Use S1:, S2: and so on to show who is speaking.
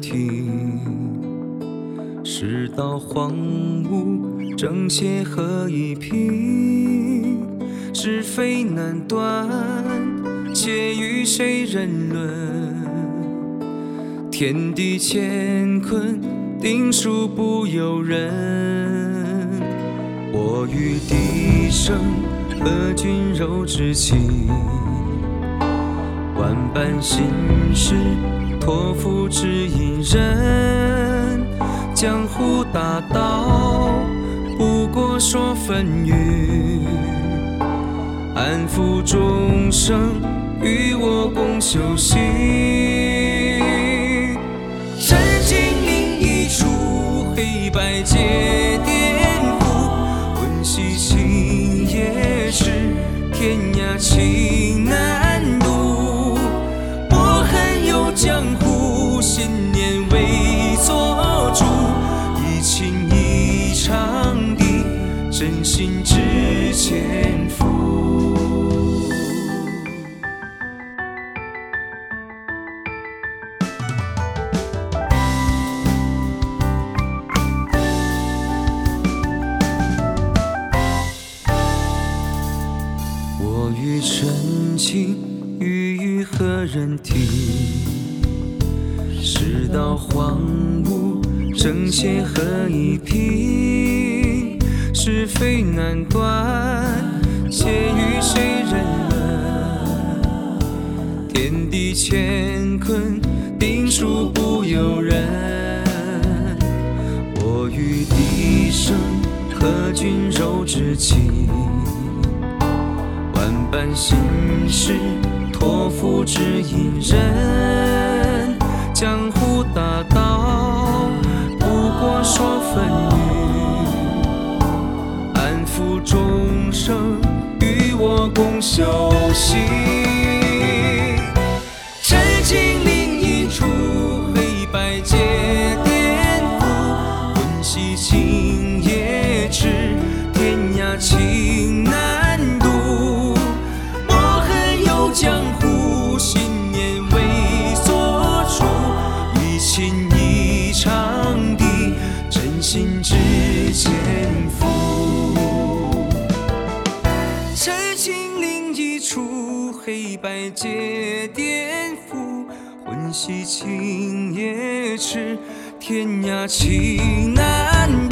S1: 停。世道荒芜，正邪合一平，是非难断，且与谁人论？天地乾坤，定数不由人。我与笛声，和君柔之情，万般心事，托付只一人。江湖大道，不过说纷纭，安抚众生，与我共修行。真金鳞一出，黑白皆颠覆，魂兮情也是，天涯情难渡。我恨有江湖，信念未做主，一情一场的真心之前夫。我欲真情，欲与何人听？世道荒芜，正邪合一平，是非难断，且与谁人论？天地乾坤，定数不由人。我与笛声，和君柔之情，万般心事，托付只一人。江湖大道，不过说纷纭，安抚众生，与我共修行。真金鳞一出，黑白皆颠覆，魂兮情也痴，天涯情难渡。我恨有江湖，信念未做主，一情一场的真心之前夫。真金鳞一出，黑白皆颠覆，魂兮情也痴，天涯情难